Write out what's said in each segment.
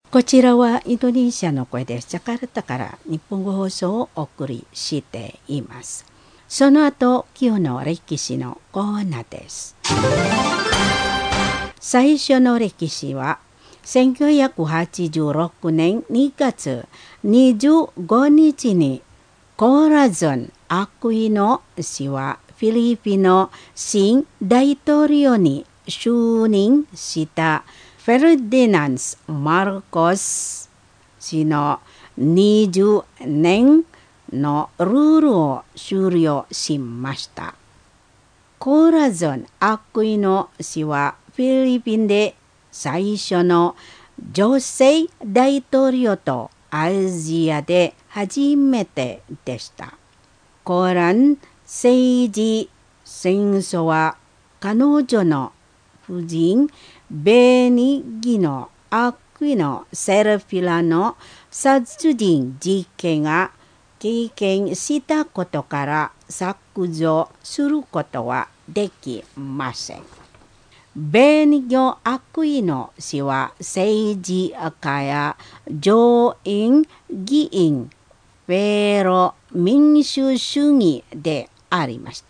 こちらはインドネシアの声です。ジャカルタから日本語放送をお送りしています。その後、今日の歴史のコーナーです。最初の歴史は、1986年2月25日にコーラゾン・アクイノ氏はフィリピンの新大統領に就任したフェルディナンス・マルコス氏の20年のルールを終了しました。コーラゾン・アクイノ氏はフィリピンで最初の女性大統領とアジアで初めてでした。コラン政治戦争は彼女の夫人ベニギノ・アクイノ・セルフィラの殺人事件が経験したことから削除することはできません。ベニギノ・アクイノ氏は政治家や上院議員、フェロ民主主義でありました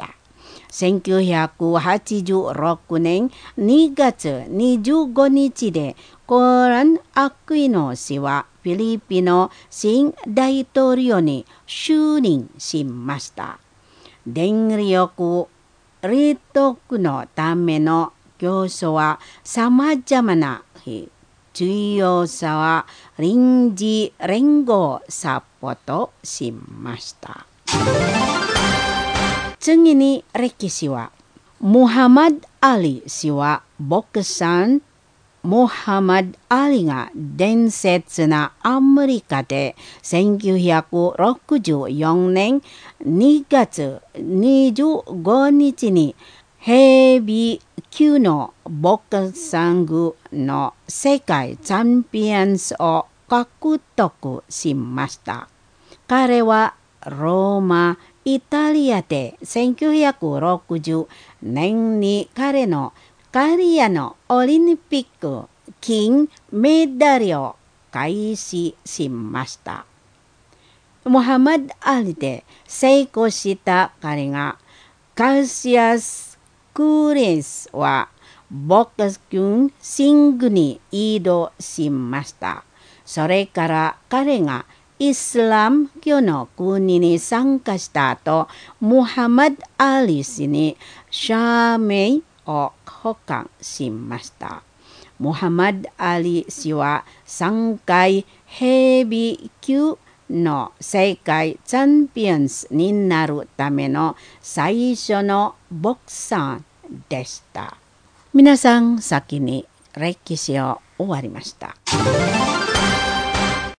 。1986年2月25日でコーラン・アクイノ氏はフィリピンの新大統領に就任しました。電力利得のための競争は様々な重要さは臨時連合をサポートしました。次に歴史は、ムハマド・アリ氏はボクサームハマド・アリが伝説なアメリカで1964年2月25日にヘビー級のボクサングの世界チャンピオンズを獲得しました。彼はローマ、イタリアで1960年に彼のキャリアのオリンピック金メダルを開始しました。ムハマド・アリで成功した彼がカシアス・クレスはボクシングに移動しました。それから彼がイスラム教の国に参加した後、ムハマド・アリ氏に社名を交換しました。ムハマド・アリ氏は3回ヘビー級の世界チャンピオンズになるための最初のボクサーでした。皆さん、先に歴史を終わりました。